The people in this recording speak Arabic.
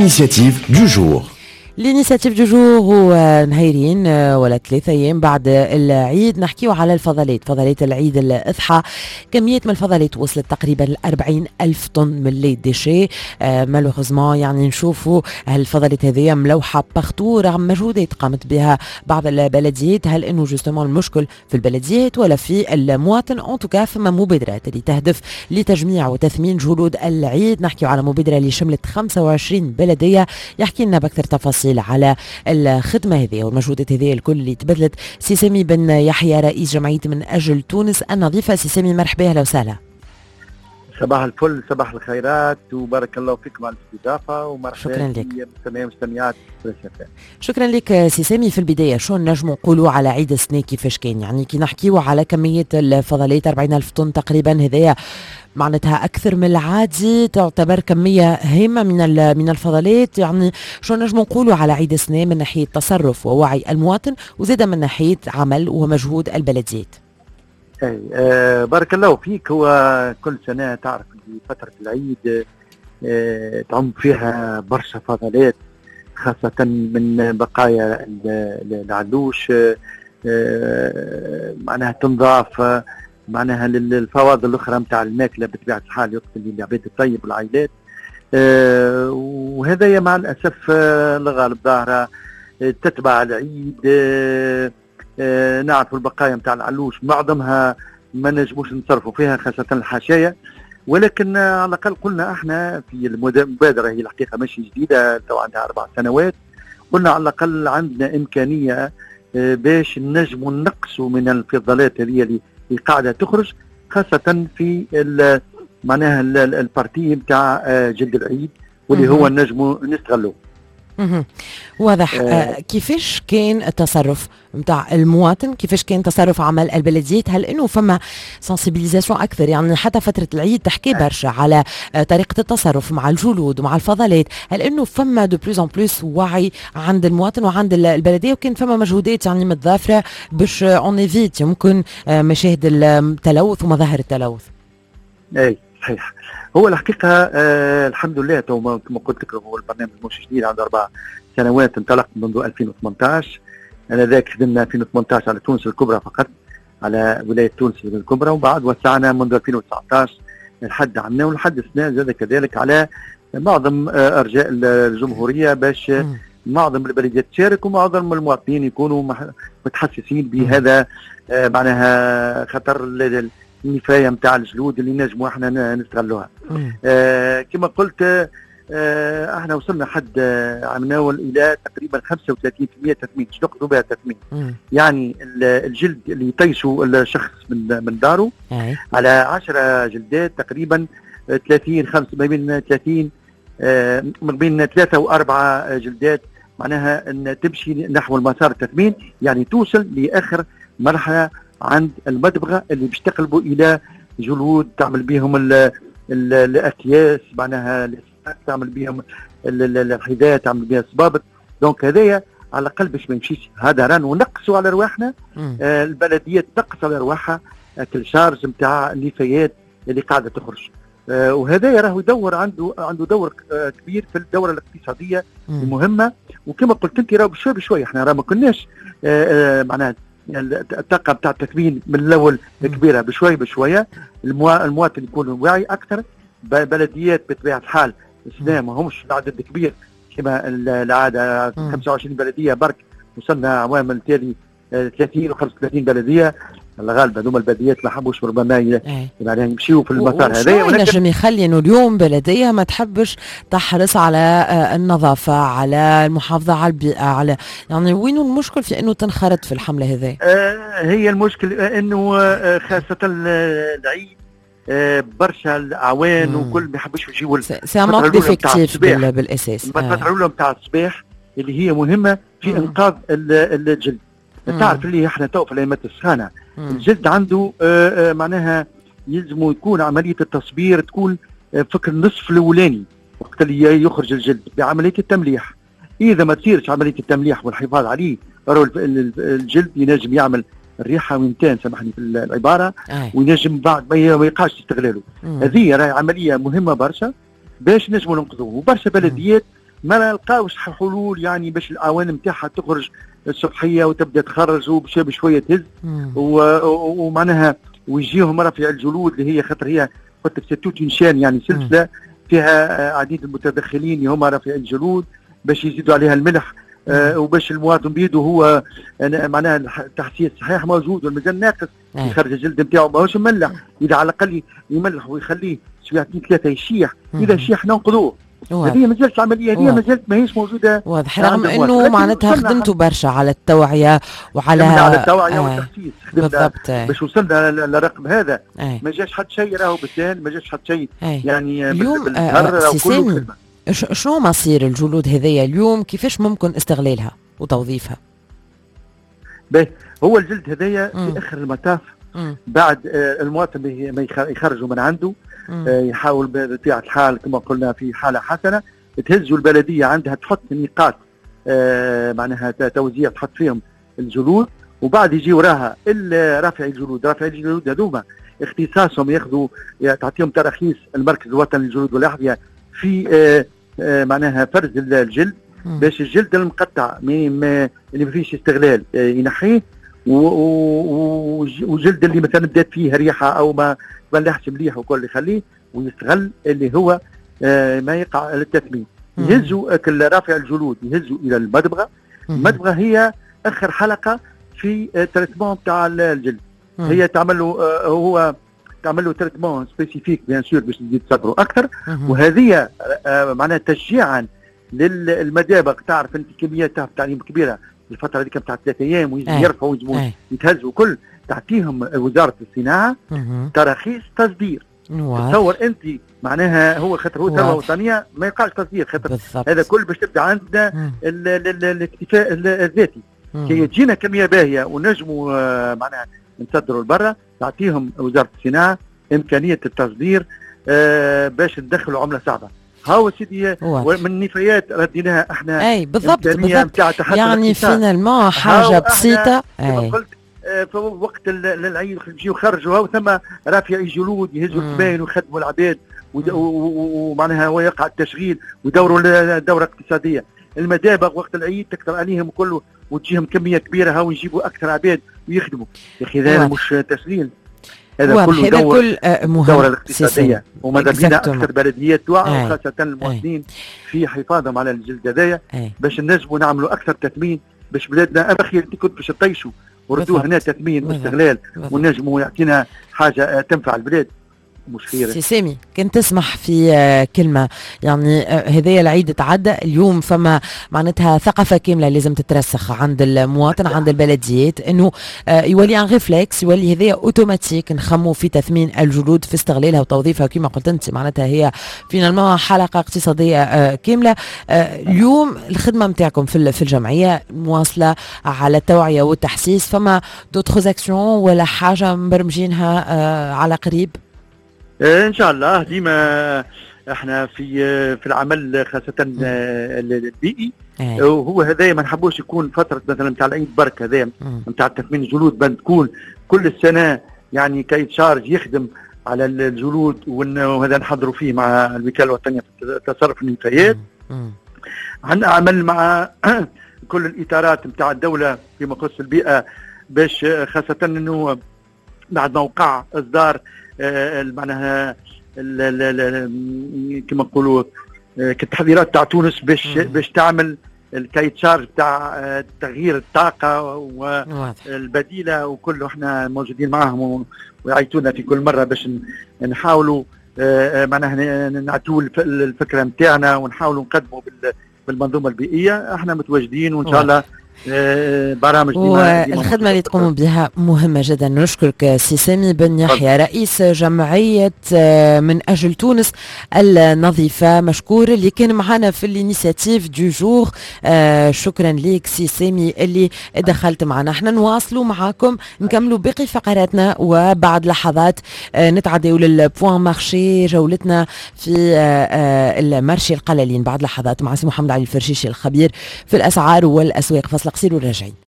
l'initiative du jour. الانيسياتيف دو جور هو نهارين ولا 3 أيام بعد العيد نحكيو على الفضلات، فضلات العيد الأضحى. كمية من الفضلات وصلت تقريبا ل 40,000 طن من لي ديشي. مالوغوزمون يعني نشوفوا هالفضلات هذه ملوحة باغتو رغم مجهودات قامت بها بعض البلديات. هل انه جوستومون المشكل في البلديات ولا في المواطن؟ ان توكا فما مبادرات اللي تهدف لتجميع وتثمين جلود العيد. نحكيو على مبادرة اللي شملت 25 بلدية. يحكي لنا بأكثر تفاصيل على الخدمة هذه والمجهودات هذه الكل اللي تبذلت سي سامي بن يحيى رئيس جمعية من أجل تونس النظيفة. سي سامي مرحبا، أهلا وسهلا. صباح الفل، صباح الخيرات، وبارك الله فيكم على الاستضافة، ومرحبا شكرا لك. مستمعات. شكرا لك سي سامي. في البداية شو نجموا نقولوا على عيد السنة كيفاش كان؟ يعني كي نحكيوا على كمية الفضلات 40,000 طن تقريبا، هذايا معناتها أكثر من العادي، تعتبر كمية هامة من الفضلات. يعني شو نجموا نقولوا على عيد السنة من ناحية تصرف ووعي المواطن وزيد من ناحية عمل ومجهود البلديات؟ بارك الله فيك. هو كل سنة تعرف فترة العيد تعم فيها برشا فضلات، خاصة من بقايا العلوش، معناها تنضاف معناها للفواضل الأخرى متاع الماكلة بطبيعة الحال يقتل العباد الطيب والعائلات. وهذا مع الأسف الغالب ظاهرة تتبع العيد. نعرف البقايا متاع العلوش معظمها ما نجموش نتصرفوا فيها، خاصة الحاشية، ولكن على الأقل قلنا احنا في المبادرة، هي الحقيقة ماشي جديدة، تو عندها 4 سنوات، قلنا على الأقل عندنا إمكانية باش نجموا نقصوا من الفضلات هذه اللي قاعدة تخرج، خاصة في معناها البارتي متاع جلد العيد واللي هو نجموا نستغلوه. واضح. كيفاش كان التصرف متاع المواطن؟ كيفاش كان تصرف عمل البلديات؟ هل انه فما سنسيبيليزاسيون اكثر؟ يعني حتى فتره العيد تحكي برشا على طريقه التصرف مع الجلود ومع الفضلات. هل انه فما دو بلوس ان بلوس وعي عند المواطن وعند البلديه، وكان فما مجهودات يعني متضافره باش اون ايفيت ممكن مشاهد التلوث ومظاهر التلوث؟ اي صحيح. هو الحقيقة الحمد لله كما قلت لك، هو البرنامج مش جديد، عنده 4 سنوات، انطلق منذ 2018. أنا ذاك خدمنا 2018 على تونس الكبرى فقط، على ولاية تونس الكبرى، وبعد وسعنا منذ 2019 لحد عنا ولحد السنة زاد كذلك على معظم أرجاء الجمهورية، باش معظم البلديات تشارك ومعظم المواطنين يكونوا متحسسين بهذا. معناها خطر النفاية متاع الجلود اللي نجموا احنا نستغلوها. كما قلت احنا وصلنا حد عملنا الى تقريبا 35% تثمين. شنو نقصدوا بها تثمين؟ يعني الجلد اللي يطيشوا الشخص من داره على 10 جلدات تقريبا 30 ما بين 3 و4 جلدات، معناها ان تمشي نحو المسار التثمين، يعني توصل لاخر مرحله عند المدبغة اللي باش تقلبوا الى جلود تعمل بهم الاكياس، معناها تعمل بهم الحذاء، تعمل بها الصبابط. دونك هذايا على الاقل باش ما يمشيش هذا ران ونقصوا على رواحنا. البلديه تنقص على رواحها الشارج نتاع النفايات اللي قاعده تخرج. وهذا راهو يدور عنده دور كبير في الدوره الاقتصاديه المهمه. وكما قلت انت راهو بشوي بشوي احنا راه ما كناش معناها الطاقه بتاع التثمين من الاول كبيره، بشوي بشويه المواطن يكون واعي اكثر. بلديات بطبيعه الحال السنه ما همش العدد كبير كما العاده، 25 بلديه برك، وصلنا عوام التالي 30 و 35 بلديه. الغالب هذوما البلديات ما حبوش ربما يعني يمشيوا في المسار هذا. ولكن يخلي انه اليوم بلديه ما تحبش تحرص على النظافه، على المحافظه على البيئه، على يعني وين المشكل في انه تنخرط في الحمله هذه؟ هي المشكل انه خاصه العيد برشا الاعوان وكل ما يحبوش يجيوا سامك ديفيكتيف بالاساس. الفتره الاولى نتاع الصباح اللي هي مهمه في انقاذ الجلد. تعرف اللي احنا تو في الايامات السخانه الجلد عنده معناها يلزم يكون عمليه التصبير تكون فكر النصف الاولاني وقت اللي يخرج الجلد بعمليه التمليح. اذا ما تصيرش عمليه التمليح والحفاظ عليه الجلد ينجم يعمل الريحه وينتان، سامحني في العباره، وينجم بعد ما يقاش استغلاله. هذه راهي عمليه مهمه برشا باش نجموا ننقذوه. وبرشا بلديات ما نلقاوش حلول يعني باش الاواني نتاعها تخرج الصبحيه وتبدا تخرج بشويه تهز ومعناها ويجيهم رافع الجلود اللي هي خاطر هي قلت لك ستوت نشان يعني سلسله فيها عديد المتدخلين اللي هما رافع الجلود باش يزيدوا عليها الملح وباش المواطن بيده هو معناها التحسيس صحيح موجود والمازال ناقص يخرج الجلد نتاعو ماهوش مملح، اذا على الاقل يملح ويخليه ساعتين ثلاثه يشيح، اذا شيح ننقذوه. هذه ما زالت العمليه هذه ما زالت ماهيش موجوده واضح، رغم انه معناتها خدمتوا برشا على التوعيه وعلى التوعيه والتحسيس بالضبط باش وصلنا للرقم هذا. ما جاش حد شيء راهو بالسهل، ما جاش حد شيء يعني اليوم كله. شنو مصير الجلود هذيا اليوم؟ كيفاش ممكن استغلالها وتوظيفها؟ هو الجلد هذايا في اخر المطاف بعد المواطن ما يخرجوا من عنده يحاول بطبيعه الحال كما قلنا في حاله حسنه تهزوا البلديه عندها تحط نقاط معناها توزيع تحط فيهم الجلود، وبعد يجي وراها رافع الجلود هذوما اختصاصهم ياخذوا تعطيهم تراخيص المركز الوطني للجلود والاحذيه في معناها فرز الجلد باش الجلد المقطع اللي ما فيش استغلال ينحيه، وجلد اللي مثلا بدات فيه ريحه او ما ملحش مليح وكل يخليه ويستغل اللي هو ما يقع للتثمين. يهزوا رافع الجلود يهزوا الى المدبغه. المدبغه هي اخر حلقه في التريتمون تاع الجلد. هي تعمل له هو تعمل له تريتمون سبيسيفيك بيان سور باش تزيد صدره اكثر، وهذه معناها تشجيعا للمدابغ. تعرف انت كميات تاع تعليم كبيره الفتره هذيك بتاع 3 ايام ويرفعوا ويجيبوا يتهزوا كل تعطيهم وزاره الصناعه تراخيص تصدير. تصور انت معناها هو خاطر هو ثروه وطنيه ما يقعش تصدير خاطر هذا كل باش تبدا عندنا الاكتفاء الذاتي. كي تجينا كميه باهيه ونجموا معناها نصدروا لبرا تعطيهم وزاره الصناعه امكانيه التصدير باش ندخلوا عمله صعبه. هاو سيدي من النفايات رديناها احنا. اي بالضبط يعني فينالمون حاجه بسيطه. قلت في وقت العيد يجيو يخرجوا وثم رافع الجلود يهزوا الكباين ويخدموا العباد ومعناها ويقع التشغيل ويدوروا الدوره الاقتصاديه. المدابغ وقت العيد تكثر عليهم كله وتجيهم كميه كبيره هاو يجيبوا اكثر عباد ويخدموا. يا اخي هذا مش تشغيل، هذا كله كل مهم الدوره الاقتصاديه. وماذا بينا اكثر بلديات توعوا وخاصه المواطنين في حفاظهم على الجلد هذايا باش نجموا نعملوا اكثر تثمين باش بلادنا اخي انت كنت باش تطيشوا وردوه هنا تثمين واستغلال ونجموا يعطينا حاجه تنفع البلاد. مش خير. سي سامي كنت تسمح في كلمة يعني هذايا العيد تعدى اليوم، فما معناتها ثقافة كاملة لازم تترسخ عند المواطن عند البلديات انه يولي ان ريفلكس، يولي هذايا اوتوماتيك نخمو في تثمين الجلود في استغلالها وتوظيفها كما قلت انت. معناتها هي فينالمون حلقة اقتصادية كاملة. اليوم الخدمة نتاعكم في الجمعية مواصلة على التوعية والتحسيس، فما دوتخوز اكسيون ولا حاجة مبرمجينها على قريب؟ ان شاء الله ديما احنا في العمل خاصه البيئي. وهو هذايا ما نحبوش يكون فتره مثلا نتاع العيد برك هذايا نتاع تثمين الجلود، بل تكون كل السنه يعني كي تشارج يخدم على الجلود وهذا نحضروا فيه مع الوكاله الوطنيه في تصرف النفايات. عندنا عمل مع كل الاطارات نتاع الدوله فيما يخص البيئه باش خاصه انه بعد ما وقع اصدار معناها كما نقولوا كالتحذيرات تاع تونس باش تعمل الكاي تشارج تاع تغيير الطاقه والبديله وكله احنا موجودين معهم ويعيطونا في كل مره باش نحاولوا معناها نعطوا الفكره نتاعنا ونحاولوا نقدموا بالمنظومه البيئيه. احنا متواجدين وان شاء الله برامج والخدمة اللي تقوموا بها مهمة جدا. نشكرك سي سامي بن يحيى رئيس جمعية من أجل تونس النظيفة، مشكور اللي كان معنا في الانيسياتيف دو جور. شكرا ليك سي سامي اللي دخلت معنا. احنا نواصلوا معاكم نكملوا باقي فقراتنا وبعد لحظات نتعدوا للبوان مارشي جولتنا في المارشي القلالين. بعد لحظات مع سي محمد علي الفرشيشي الخبير في الأسعار والأسواق. فاصل قصير وراجعين.